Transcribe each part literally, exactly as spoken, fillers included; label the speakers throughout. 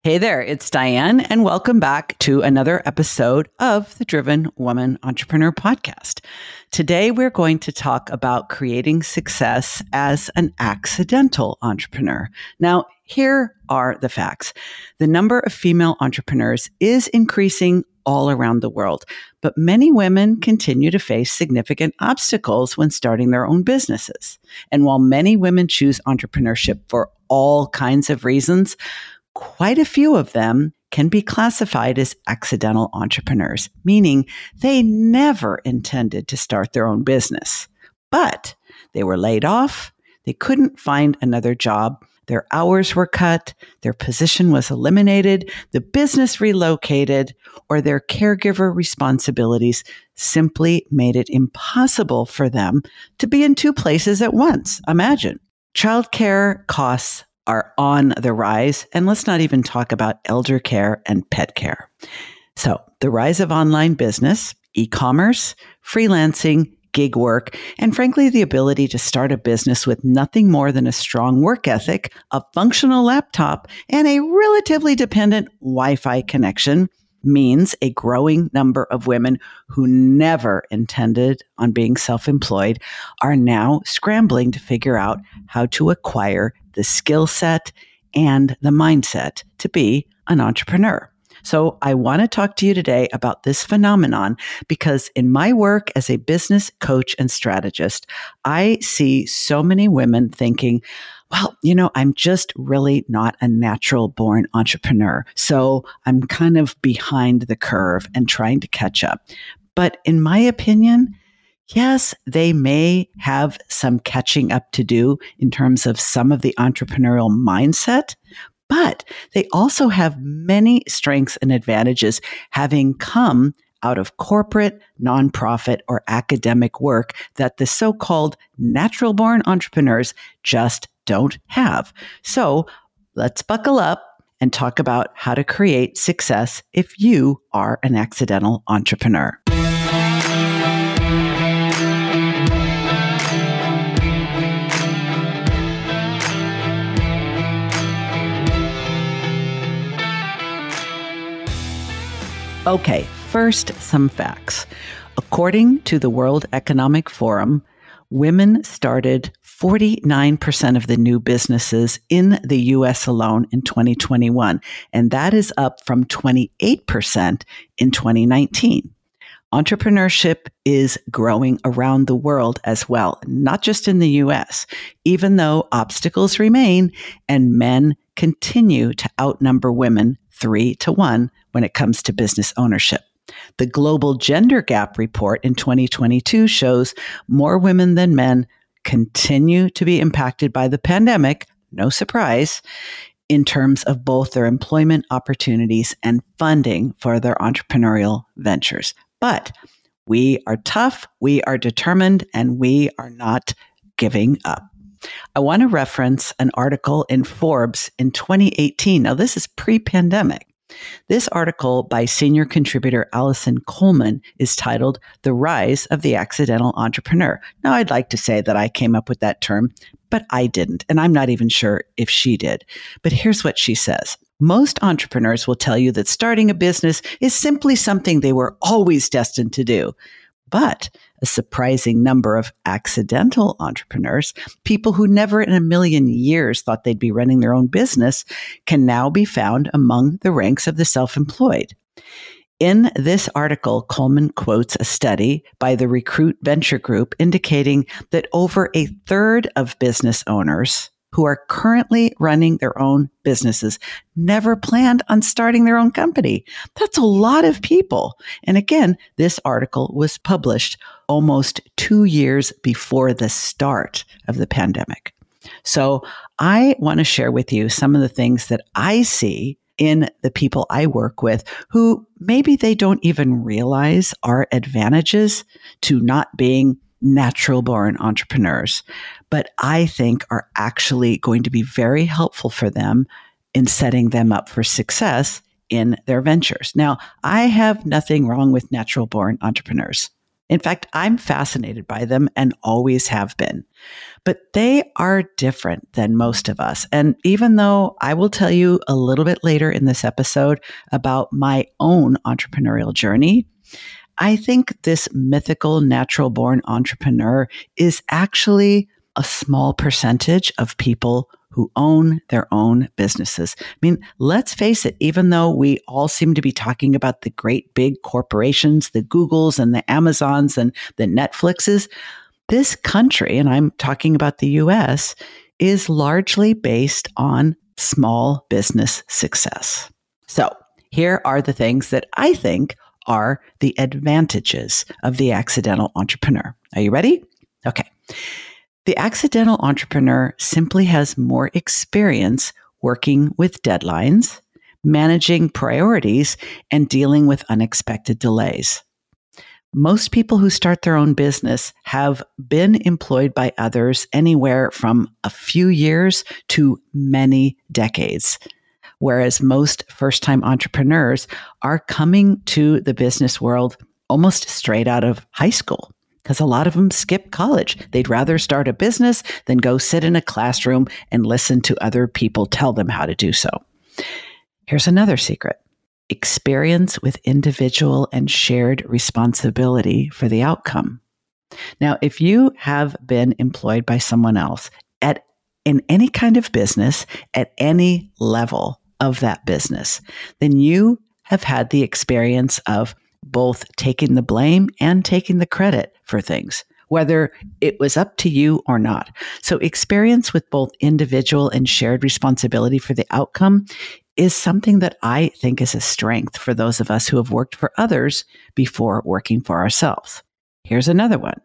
Speaker 1: Hey there, it's Diane, and welcome back to another episode of the Driven Woman Entrepreneur Podcast. Today, we're going to talk about creating success as an accidental entrepreneur. Now, here are the facts. The number of female entrepreneurs is increasing all around the world, but many women continue to face significant obstacles when starting their own businesses. And while many women choose entrepreneurship for all kinds of reasons, quite a few of them can be classified as accidental entrepreneurs, meaning they never intended to start their own business. But they were laid off, they couldn't find another job, their hours were cut, their position was eliminated, the business relocated, or their caregiver responsibilities simply made it impossible for them to be in two places at once. Imagine. Childcare costs are on the rise, and let's not even talk about elder care and pet care. So the rise of online business, e-commerce, freelancing, gig work, and frankly, the ability to start a business with nothing more than a strong work ethic, a functional laptop, and a relatively dependent Wi-Fi connection means a growing number of women who never intended on being self-employed are now scrambling to figure out how to acquire the skill set and the mindset to be an entrepreneur. So I want to talk to you today about this phenomenon because in my work as a business coach and strategist, I see so many women thinking, well, you know, I'm just really not a natural born entrepreneur. So I'm kind of behind the curve and trying to catch up. But in my opinion, yes, they may have some catching up to do in terms of some of the entrepreneurial mindset, but they also have many strengths and advantages having come out of corporate, nonprofit, or academic work that the so-called natural-born entrepreneurs just don't have. So let's buckle up and talk about how to create success if you are an accidental entrepreneur. Okay, first, some facts. According to the World Economic Forum, women started forty-nine percent of the new businesses in the U S alone in twenty twenty-one, and that is up from twenty-eight percent in twenty nineteen. Entrepreneurship is growing around the world as well, not just in the U S, even though obstacles remain and men continue to outnumber women three to one when it comes to business ownership. The Global Gender Gap Report in twenty twenty-two shows more women than men continue to be impacted by the pandemic, no surprise, in terms of both their employment opportunities and funding for their entrepreneurial ventures. But we are tough, we are determined, and we are not giving up. I want to reference an article in Forbes in twenty eighteen. Now, this is pre-pandemic. This article by senior contributor Allison Coleman is titled The Rise of the Accidental Entrepreneur. Now, I'd like to say that I came up with that term, but I didn't, and I'm not even sure if she did. But here's what she says. Most entrepreneurs will tell you that starting a business is simply something they were always destined to do. But a surprising number of accidental entrepreneurs, people who never in a million years thought they'd be running their own business, can now be found among the ranks of the self-employed. In this article, Coleman quotes a study by the Recruit Venture Group indicating that over a third of business owners who are currently running their own businesses never planned on starting their own company. That's a lot of people. And again, this article was published almost two years before the start of the pandemic. So I want to share with you some of the things that I see in the people I work with who maybe they don't even realize are advantages to not being natural born entrepreneurs, but I think are actually going to be very helpful for them in setting them up for success in their ventures. Now, I have nothing wrong with natural born entrepreneurs. In fact, I'm fascinated by them and always have been. But they are different than most of us. And even though I will tell you a little bit later in this episode about my own entrepreneurial journey, I think this mythical natural born entrepreneur is actually a small percentage of people who own their own businesses. I mean, let's face it, even though we all seem to be talking about the great big corporations, the Googles and the Amazons and the Netflixes, this country, and I'm talking about the U S, is largely based on small business success. So here are the things that I think are the advantages of the accidental entrepreneur. Are you ready? Okay. The accidental entrepreneur simply has more experience working with deadlines, managing priorities, and dealing with unexpected delays. Most people who start their own business have been employed by others anywhere from a few years to many decades, whereas most first-time entrepreneurs are coming to the business world almost straight out of high school. Because a lot of them skip college. They'd rather start a business than go sit in a classroom and listen to other people tell them how to do so. Here's another secret. Experience with individual and shared responsibility for the outcome. Now, if you have been employed by someone else at in any kind of business, at any level of that business, then you have had the experience of both taking the blame and taking the credit for things, whether it was up to you or not. So experience with both individual and shared responsibility for the outcome is something that I think is a strength for those of us who have worked for others before working for ourselves. Here's another one.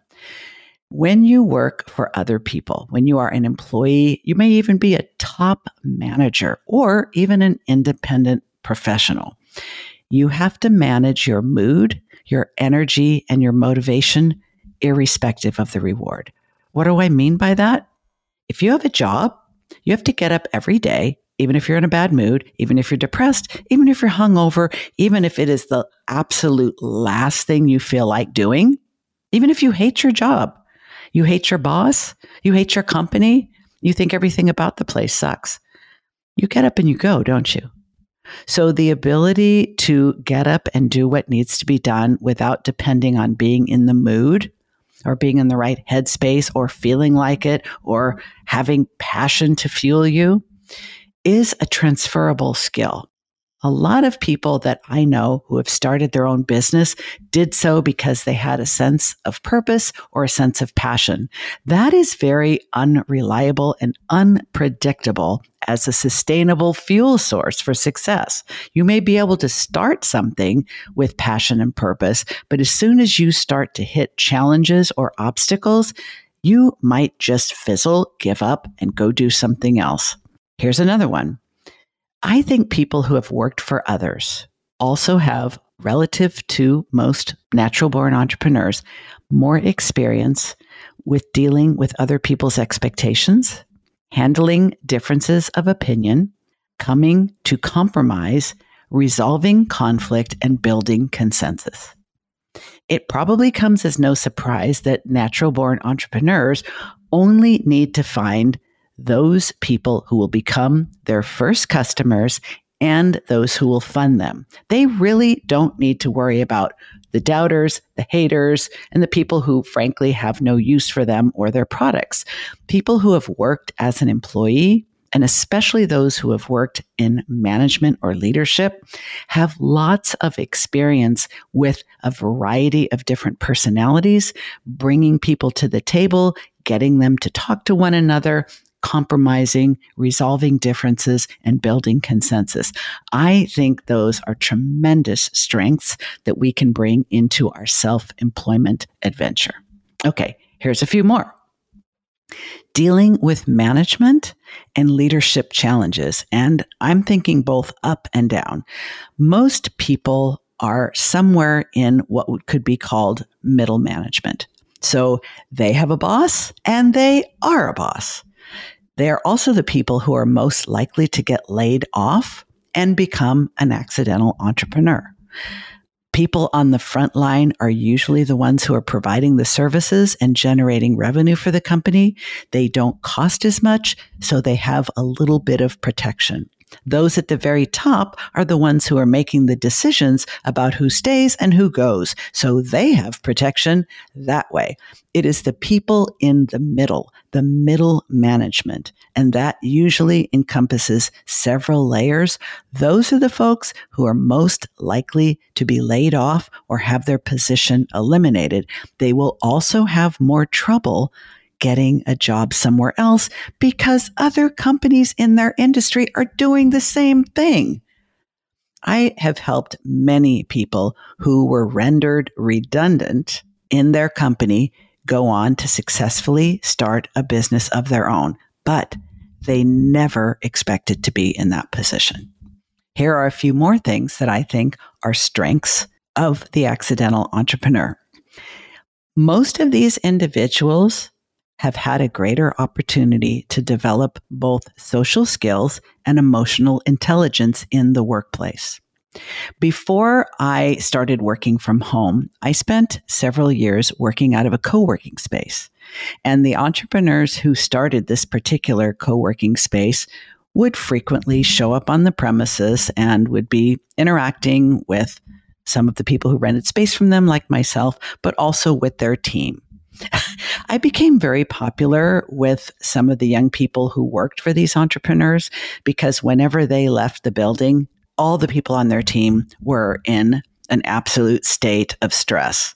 Speaker 1: When you work for other people, when you are an employee, you may even be a top manager or even an independent professional. You have to manage your mood, your energy, and your motivation, irrespective of the reward. What do I mean by that? If you have a job, you have to get up every day, even if you're in a bad mood, even if you're depressed, even if you're hungover, even if it is the absolute last thing you feel like doing, even if you hate your job, you hate your boss, you hate your company, you think everything about the place sucks. You get up and you go, don't you? So the ability to get up and do what needs to be done without depending on being in the mood or being in the right headspace or feeling like it or having passion to fuel you is a transferable skill. A lot of people that I know who have started their own business did so because they had a sense of purpose or a sense of passion. That is very unreliable and unpredictable as a sustainable fuel source for success. You may be able to start something with passion and purpose, but as soon as you start to hit challenges or obstacles, you might just fizzle, give up, and go do something else. Here's another one. I think people who have worked for others also have, relative to most natural-born entrepreneurs, more experience with dealing with other people's expectations, handling differences of opinion, coming to compromise, resolving conflict, and building consensus. It probably comes as no surprise that natural-born entrepreneurs only need to find those people who will become their first customers and those who will fund them. They really don't need to worry about the doubters, the haters, and the people who frankly have no use for them or their products. People who have worked as an employee, and especially those who have worked in management or leadership, have lots of experience with a variety of different personalities, bringing people to the table, getting them to talk to one another, compromising, resolving differences, and building consensus. I think those are tremendous strengths that we can bring into our self-employment adventure. Okay, here's a few more. Dealing with management and leadership challenges, and I'm thinking both up and down. Most people are somewhere in what could be called middle management. So they have a boss and they are a boss. They are also the people who are most likely to get laid off and become an accidental entrepreneur. people on the front line are usually the ones who are providing the services and generating revenue for the company. They don't cost as much, so they have a little bit of protection. Those at the very top are the ones who are making the decisions about who stays and who goes, so they have protection that way. It is the people in the middle, the middle management, and that usually encompasses several layers. Those are the folks who are most likely to be laid off or have their position eliminated. They will also have more trouble getting a job somewhere else because other companies in their industry are doing the same thing. I have helped many people who were rendered redundant in their company go on to successfully start a business of their own, but they never expected to be in that position. Here are a few more things that I think are strengths of the accidental entrepreneur. Most of these individuals have had a greater opportunity to develop both social skills and emotional intelligence in the workplace. Before I started working from home, I spent several years working out of a co-working space. And the entrepreneurs who started this particular co-working space would frequently show up on the premises and would be interacting with some of the people who rented space from them, like myself, but also with their team. I became very popular with some of the young people who worked for these entrepreneurs because whenever they left the building, all the people on their team were in an absolute state of stress.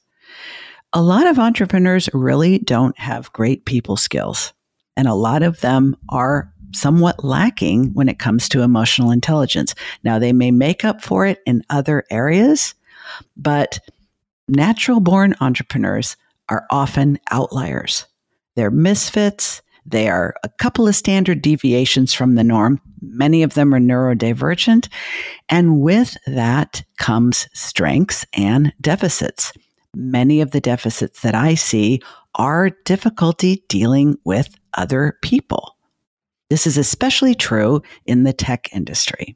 Speaker 1: A lot of entrepreneurs really don't have great people skills, and a lot of them are somewhat lacking when it comes to emotional intelligence. Now, they may make up for it in other areas, but natural-born entrepreneurs are often outliers. They're misfits. They are a couple of standard deviations from the norm. Many of them are neurodivergent. And with that comes strengths and deficits. Many of the deficits that I see are difficulty dealing with other people. This is especially true in the tech industry.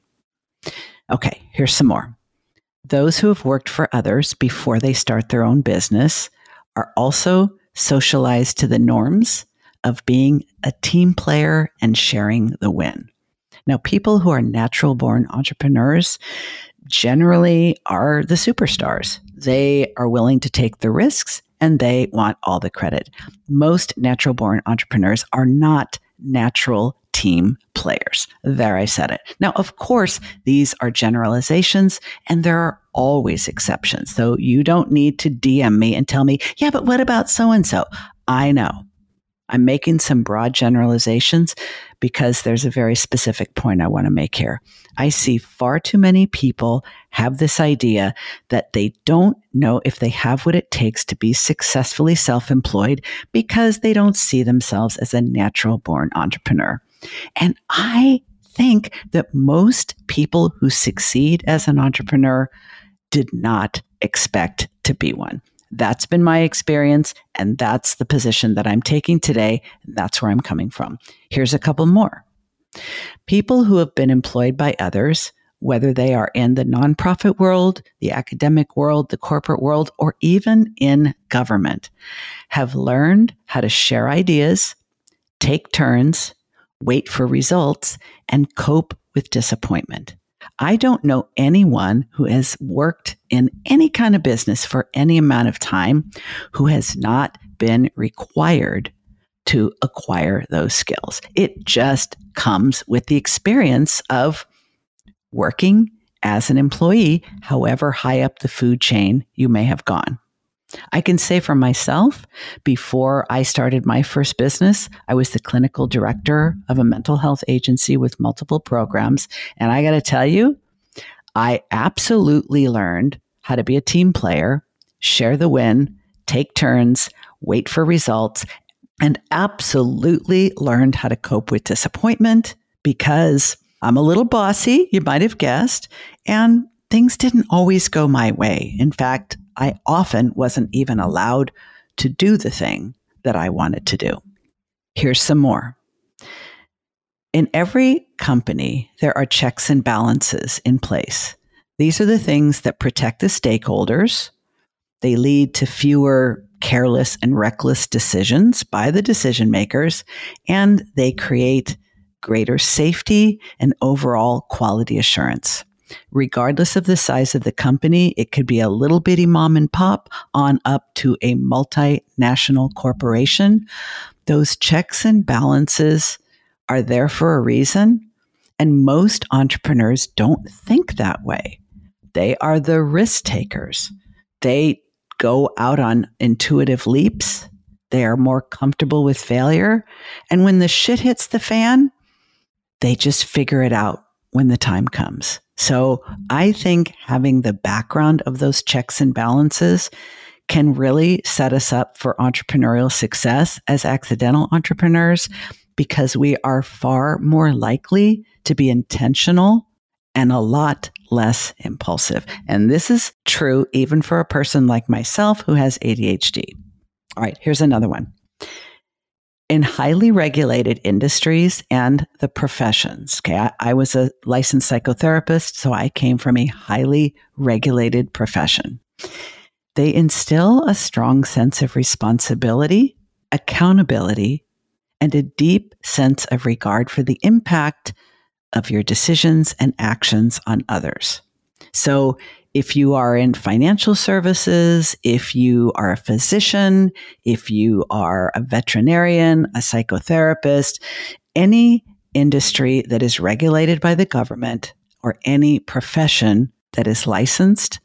Speaker 1: Okay, here's some more. Those who have worked for others before they start their own business are also socialized to the norms of being a team player and sharing the win. Now, people who are natural-born entrepreneurs generally are the superstars. They are willing to take the risks and they want all the credit. Most natural-born entrepreneurs are not natural team players. There, I said it. Now, of course, these are generalizations and there are always exceptions. So you don't need to D M me and tell me, yeah, but what about so-and-so? I know. I'm making some broad generalizations because there's a very specific point I want to make here. I see far too many people have this idea that they don't know if they have what it takes to be successfully self-employed because they don't see themselves as a natural-born entrepreneur. And I think that most people who succeed as an entrepreneur did not expect to be one. That's been my experience, and that's the position that I'm taking today. And that's where I'm coming from. Here's a couple more. People who have been employed by others, whether they are in the nonprofit world, the academic world, the corporate world, or even in government, have learned how to share ideas, take turns, wait for results, and cope with disappointment. I don't know anyone who has worked in any kind of business for any amount of time who has not been required to acquire those skills. It just comes with the experience of working as an employee, however high up the food chain you may have gone. I can say for myself, before I started my first business, I was the clinical director of a mental health agency with multiple programs. And I got to tell you, I absolutely learned how to be a team player, share the win, take turns, wait for results, and absolutely learned how to cope with disappointment because I'm a little bossy, you might have guessed, and things didn't always go my way. In fact, I often wasn't even allowed to do the thing that I wanted to do. Here's some more. In every company, there are checks and balances in place. These are the things that protect the stakeholders. They lead to fewer careless and reckless decisions by the decision makers, and they create greater safety and overall quality assurance. Regardless of the size of the company, it could be a little bitty mom and pop on up to a multinational corporation. Those checks and balances are there for a reason, and most entrepreneurs don't think that way. They are the risk takers. They go out on intuitive leaps. They are more comfortable with failure. And when the shit hits the fan, they just figure it out when the time comes. So I think having the background of those checks and balances can really set us up for entrepreneurial success as accidental entrepreneurs, because we are far more likely to be intentional and a lot less impulsive. And this is true even for a person like myself who has A D H D. All right, here's another one. In highly regulated industries and the professions, okay, I, I was a licensed psychotherapist, so I came from a highly regulated profession. They instill a strong sense of responsibility, accountability, and a deep sense of regard for the impact of your decisions and actions on others. So if you are in financial services, if you are a physician, if you are a veterinarian, a psychotherapist, any industry that is regulated by the government or any profession that is licensed,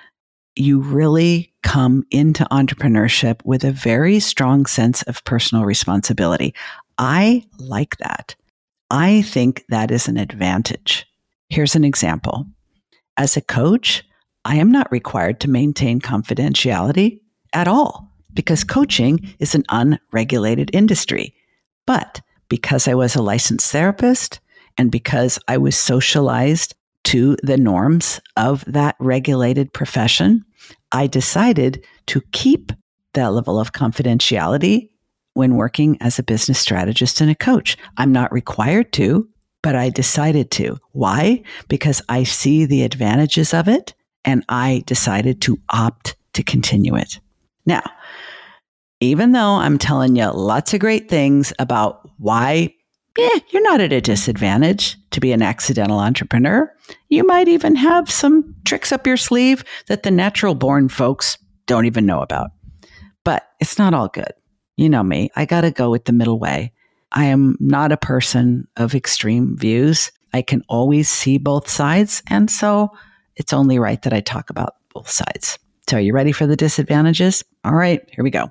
Speaker 1: you really come into entrepreneurship with a very strong sense of personal responsibility. I like that. I think that is an advantage. Here's an example. As a coach, I am not required to maintain confidentiality at all because coaching is an unregulated industry. But because I was a licensed therapist and because I was socialized to the norms of that regulated profession, I decided to keep that level of confidentiality when working as a business strategist and a coach. I'm not required to, but I decided to. Why? Because I see the advantages of it, and I decided to opt to continue it. Now, even though I'm telling you lots of great things about why eh, you're not at a disadvantage to be an accidental entrepreneur, you might even have some tricks up your sleeve that the natural born folks don't even know about. But it's not all good. You know me, I got to go with the middle way. I am not a person of extreme views. I can always see both sides. And so it's only right that I talk about both sides. So are you ready for the disadvantages? All right, here we go.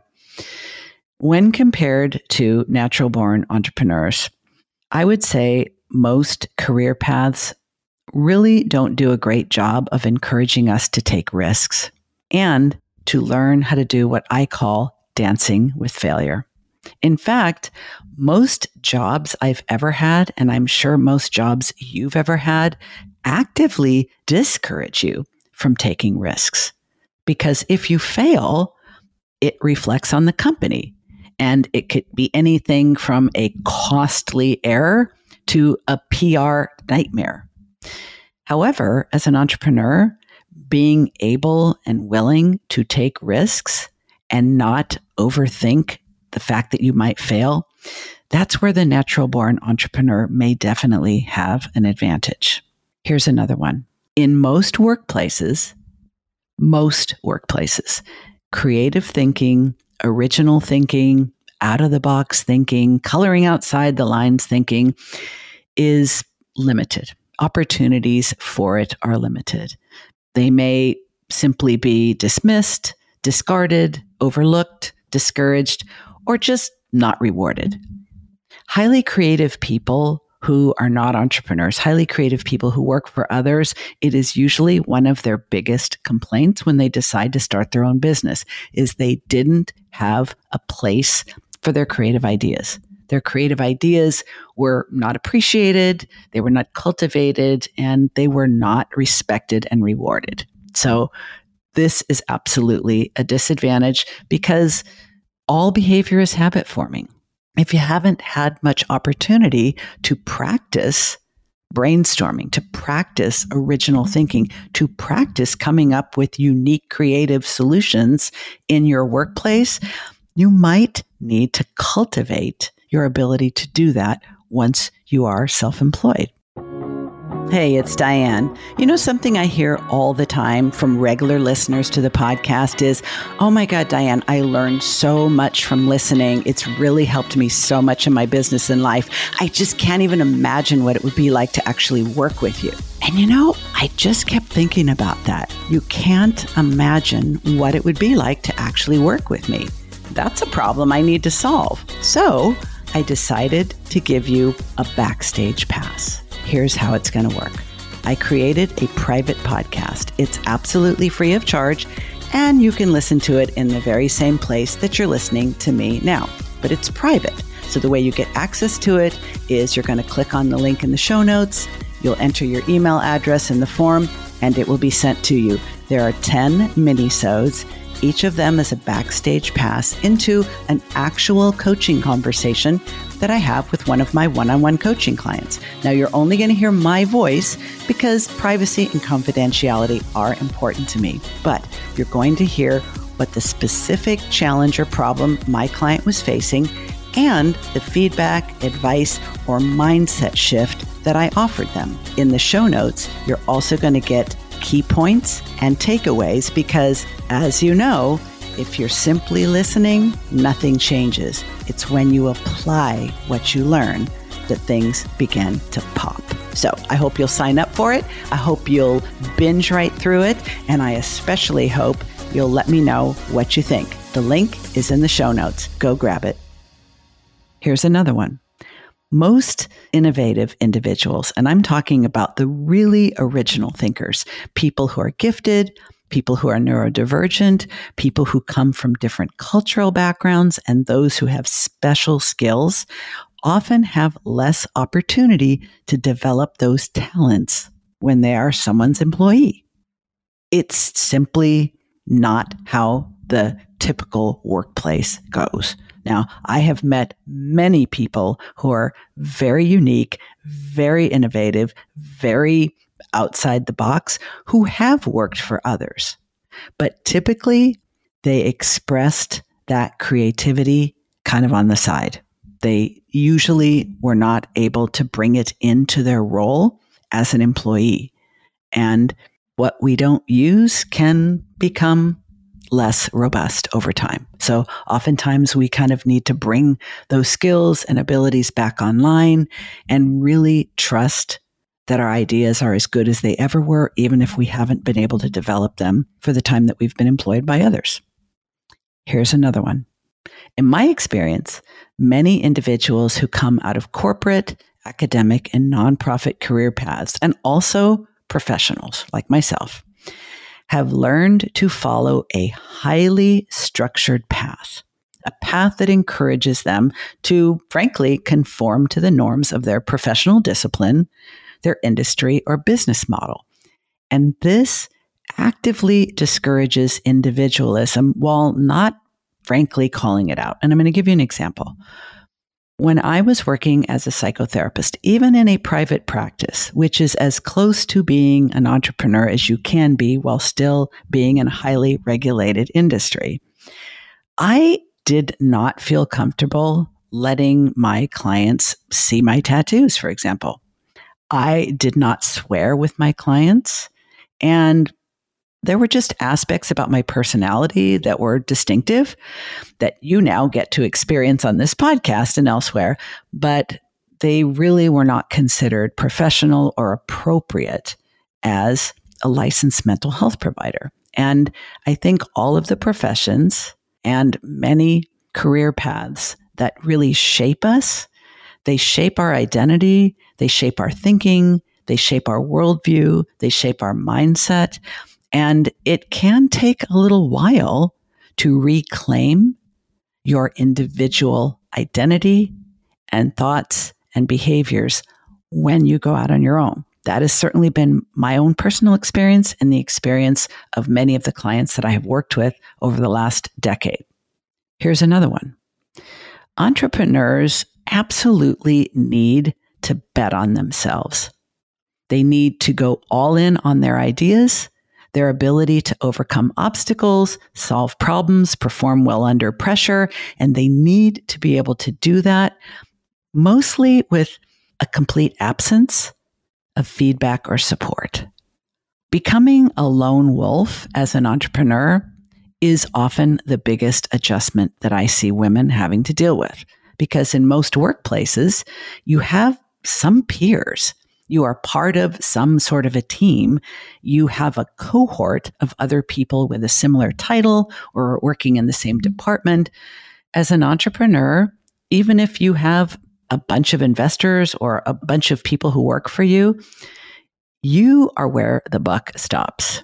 Speaker 1: When compared to natural born entrepreneurs, I would say most career paths really don't do a great job of encouraging us to take risks and to learn how to do what I call dancing with failure. In fact, most jobs I've ever had, and I'm sure most jobs you've ever had, actively discourage you from taking risks. Because if you fail, it reflects on the company. And it could be anything from a costly error to a P R nightmare. However, as an entrepreneur, being able and willing to take risks and not overthink the fact that you might fail, that's where the natural born entrepreneur may definitely have an advantage. Here's another one. In most workplaces, most workplaces, creative thinking, original thinking, out of the box thinking, coloring outside the lines thinking is limited. Opportunities for it are limited. They may simply be dismissed, discarded, overlooked, discouraged, or just not rewarded. Highly creative people who are not entrepreneurs, highly creative people who work for others, it is usually one of their biggest complaints when they decide to start their own business, is they didn't have a place for their creative ideas. Their creative ideas were not appreciated, they were not cultivated, and they were not respected and rewarded. So this is absolutely a disadvantage because all behavior is habit forming. If you haven't had much opportunity to practice brainstorming, to practice original thinking, to practice coming up with unique creative solutions in your workplace, you might need to cultivate your ability to do that once you are self-employed. Hey, it's Diane. You know, something I hear all the time from regular listeners to the podcast is, oh my God, Diane, I learned so much from listening. It's really helped me so much in my business and life. I just can't even imagine what it would be like to actually work with you. And you know, I just kept thinking about that. You can't imagine what it would be like to actually work with me. That's a problem I need to solve. So I decided to give you a backstage pass. Here's how it's going to work. I created a private podcast. It's absolutely free of charge, and you can listen to it in the very same place that you're listening to me now, but it's private. So the way you get access to it is you're going to click on the link in the show notes. You'll enter your email address in the form, and it will be sent to you. There are ten mini-sodes. Each of them is a backstage pass into an actual coaching conversation that I have with one of my one-on-one coaching clients. Now, you're only going to hear my voice because privacy and confidentiality are important to me, but you're going to hear what the specific challenge or problem my client was facing and the feedback, advice, or mindset shift that I offered them. In the show notes, you're also going to get key points and takeaways because, as you know, if you're simply listening, nothing changes. It's when you apply what you learn that things begin to pop. So I hope you'll sign up for it. I hope you'll binge right through it. And I especially hope you'll let me know what you think. The link is in the show notes. Go grab it. Here's another one. Most innovative individuals, and I'm talking about the really original thinkers, people who are gifted, people who are neurodivergent, people who come from different cultural backgrounds, and those who have special skills, often have less opportunity to develop those talents when they are someone's employee. It's simply not how the typical workplace goes. Now, I have met many people who are very unique, very innovative, very outside the box, who have worked for others. But typically, they expressed that creativity kind of on the side. They usually were not able to bring it into their role as an employee. And what we don't use can become less robust over time. So oftentimes we kind of need to bring those skills and abilities back online and really trust that our ideas are as good as they ever were, even if we haven't been able to develop them for the time that we've been employed by others. Here's another one. In my experience, many individuals who come out of corporate, academic, and nonprofit career paths, and also professionals like myself, have learned to follow a highly structured path, a path that encourages them to, frankly, conform to the norms of their professional discipline, their industry, or business model. And this actively discourages individualism while not, frankly, calling it out. And I'm going to give you an example. When I was working as a psychotherapist, even in a private practice, which is as close to being an entrepreneur as you can be while still being in a highly regulated industry, I did not feel comfortable letting my clients see my tattoos, for example. I did not swear with my clients, and there were just aspects about my personality that were distinctive that you now get to experience on this podcast and elsewhere, but they really were not considered professional or appropriate as a licensed mental health provider. And I think all of the professions and many career paths that really shape us, they shape our identity, they shape our thinking, they shape our worldview, they shape our mindset. And it can take a little while to reclaim your individual identity and thoughts and behaviors when you go out on your own. That has certainly been my own personal experience and the experience of many of the clients that I have worked with over the last decade. Here's another one. Entrepreneurs absolutely need to bet on themselves. They need to go all in on their ideas, their ability to overcome obstacles, solve problems, perform well under pressure, and they need to be able to do that mostly with a complete absence of feedback or support. Becoming a lone wolf as an entrepreneur is often the biggest adjustment that I see women having to deal with, because in most workplaces, you have some peers. You are part of some sort of a team. You have a cohort of other people with a similar title or working in the same department. As an entrepreneur, even if you have a bunch of investors or a bunch of people who work for you, you are where the buck stops.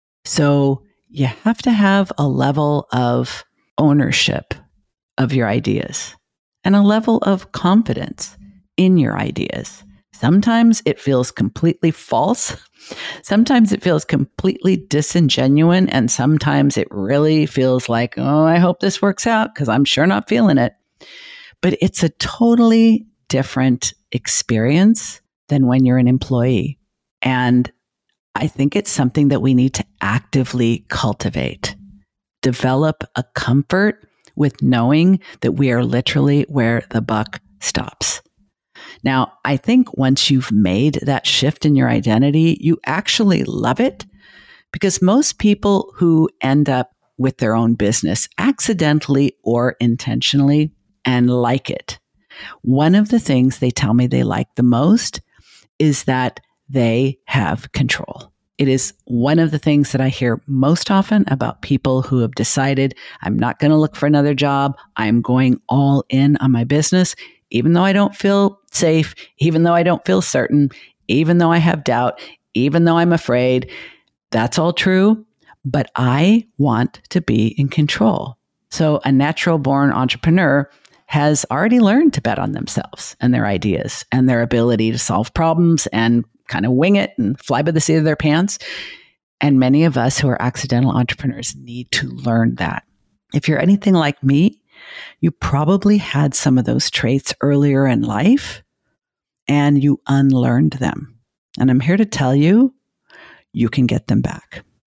Speaker 1: So you have to have a level of ownership of your ideas and a level of confidence in your ideas. Sometimes it feels completely false. Sometimes it feels completely disingenuous. And sometimes it really feels like, oh, I hope this works out because I'm sure not feeling it. But it's a totally different experience than when you're an employee. And I think it's something that we need to actively cultivate. Develop a comfort with knowing that we are literally where the buck stops. Now, I think once you've made that shift in your identity, you actually love it, because most people who end up with their own business accidentally or intentionally and like it, one of the things they tell me they like the most is that they have control. It is one of the things that I hear most often about people who have decided, I'm not going to look for another job. I'm going all in on my business, even though I don't feel safe, even though I don't feel certain, even though I have doubt, even though I'm afraid. That's all true, but I want to be in control. So a natural born entrepreneur has already learned to bet on themselves and their ideas and their ability to solve problems and kind of wing it and fly by the seat of their pants. And many of us who are accidental entrepreneurs need to learn that. If you're anything like me, you probably had some of those traits earlier in life and you unlearned them. And I'm here to tell you, you can get them back.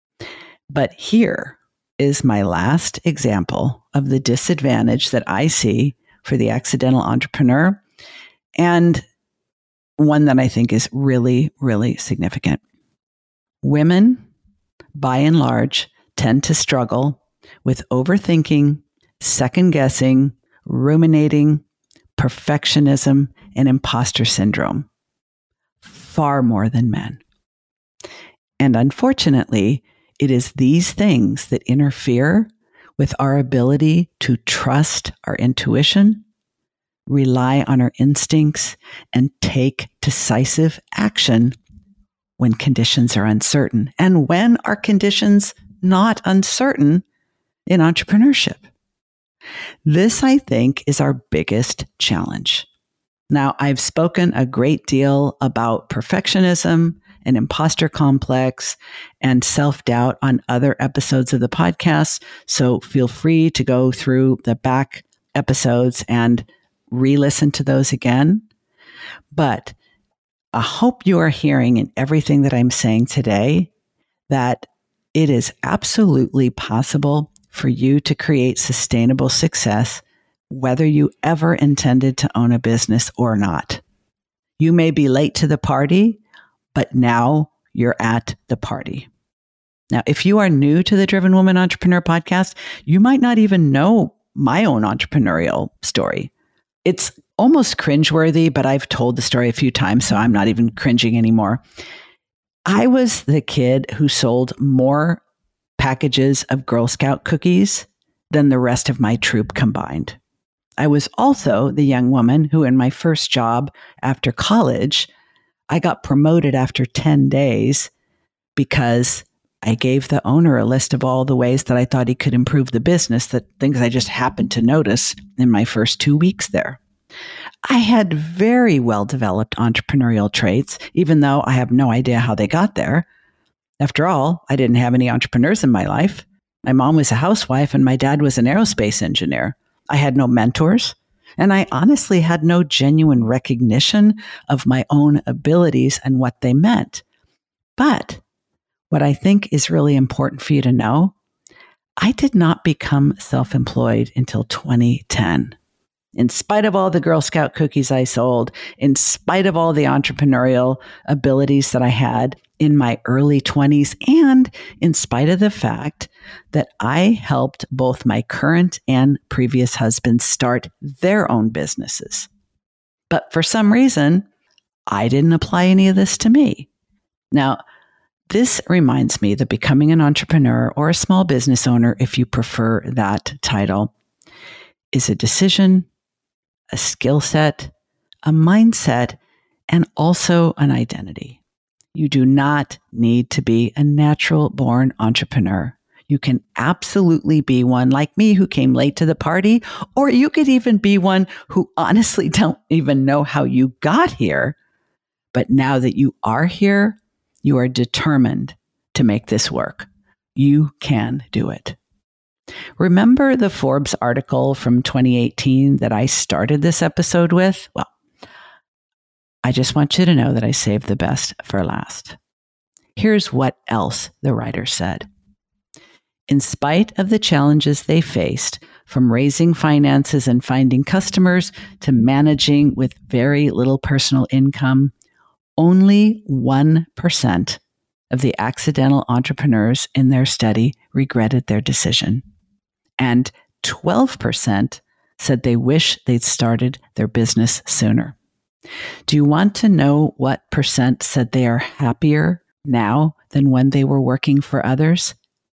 Speaker 1: But here is my last example of the disadvantage that I see for the accidental entrepreneur, and one that I think is really, really significant. Women, by and large, tend to struggle with overthinking, second-guessing, ruminating, perfectionism, and imposter syndrome, far more than men. And unfortunately, it is these things that interfere with our ability to trust our intuition, rely on our instincts, and take decisive action when conditions are uncertain. And when are conditions not uncertain in entrepreneurship? This, I think, is our biggest challenge. Now, I've spoken a great deal about perfectionism and imposter complex and self-doubt on other episodes of the podcast. So feel free to go through the back episodes and re-listen to those again. But I hope you are hearing in everything that I'm saying today that it is absolutely possible for you to create sustainable success, whether you ever intended to own a business or not. You may be late to the party, but now you're at the party. Now, if you are new to the Driven Woman Entrepreneur podcast, you might not even know my own entrepreneurial story. It's almost cringeworthy, but I've told the story a few times, so I'm not even cringing anymore. I was the kid who sold more packages of Girl Scout cookies than the rest of my troop combined. I was also the young woman who, in my first job after college, I got promoted after ten days because I gave the owner a list of all the ways that I thought he could improve the business, that things I just happened to notice in my first two weeks there. I had very well-developed entrepreneurial traits, even though I have no idea how they got there. After all, I didn't have any entrepreneurs in my life. My mom was a housewife and my dad was an aerospace engineer. I had no mentors. And I honestly had no genuine recognition of my own abilities and what they meant. But what I think is really important for you to know, I did not become self-employed until twenty ten. In spite of all the Girl Scout cookies I sold, in spite of all the entrepreneurial abilities that I had in my early twenties, and in spite of the fact that I helped both my current and previous husbands start their own businesses. But for some reason, I didn't apply any of this to me. Now, this reminds me that becoming an entrepreneur or a small business owner, if you prefer that title, is a decision, a skill set, a mindset, and also an identity. You do not need to be a natural born entrepreneur. You can absolutely be one like me who came late to the party, or you could even be one who honestly don't even know how you got here. But now that you are here, you are determined to make this work. You can do it. Remember the Forbes article from twenty eighteen that I started this episode with? Well, I just want you to know that I saved the best for last. Here's what else the writer said. In spite of the challenges they faced, from raising finances and finding customers to managing with very little personal income, only one percent of the accidental entrepreneurs in their study regretted their decision. And twelve percent said they wish they'd started their business sooner. Do you want to know what percent said they are happier now than when they were working for others?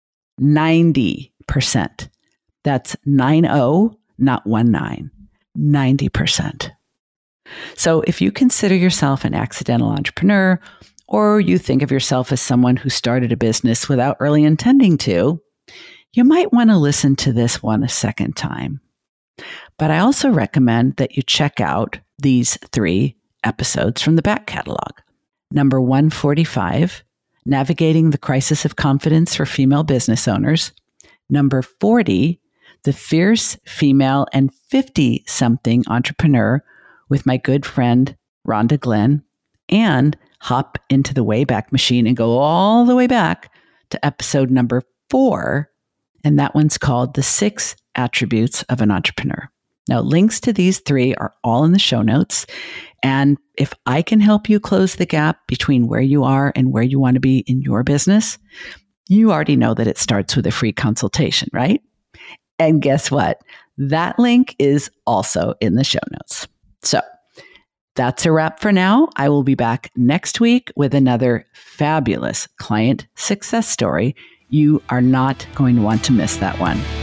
Speaker 1: ninety percent. That's nine oh, not one nine. ninety percent. So if you consider yourself an accidental entrepreneur, or you think of yourself as someone who started a business without really intending to, you might want to listen to this one a second time. But I also recommend that you check out these three episodes from the back catalog. Number one forty-five, Navigating the Crisis of Confidence for Female Business Owners. Number forty, The Fierce Female and fifty-something Entrepreneur with my good friend, Rhonda Glenn. And hop into the Wayback Machine and go all the way back to episode number four. And that one's called The Six Attributes of an Entrepreneur. Now, links to these three are all in the show notes. And if I can help you close the gap between where you are and where you want to be in your business, you already know that it starts with a free consultation, right? And guess what? That link is also in the show notes. So that's a wrap for now. I will be back next week with another fabulous client success story. You are not going to want to miss that one.